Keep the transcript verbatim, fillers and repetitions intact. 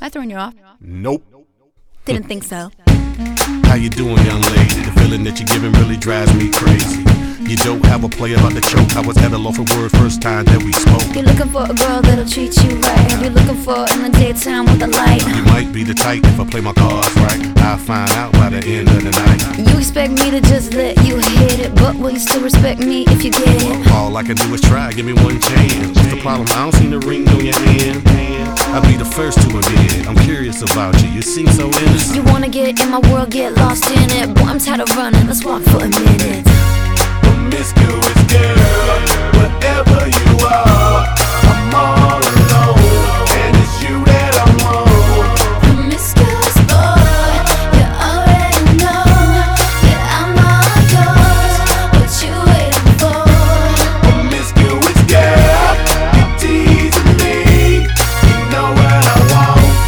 I throwing you off? Nope. Didn't think so. How you doing, young lady? The feeling that you're giving really drives me crazy. You don't have a play about the choke. I was at a loss for word first time that we spoke. You're looking for a girl that'll treat you right. You're looking for in the daytime with the light. You might be the type if I play my cards right. I'll find out by the end of the night. You expect me to just let you hit it, but will you still respect me if you get it? All I can do is try, give me one chance. What's the problem? I don't see the ring on your hand. I'll be the first to admit I'm curious about you, you seem so innocent. You wanna get in my world, get lost in it. Boy, I'm tired of running, let's walk for a minute. Promiscuous girl, whatever you are,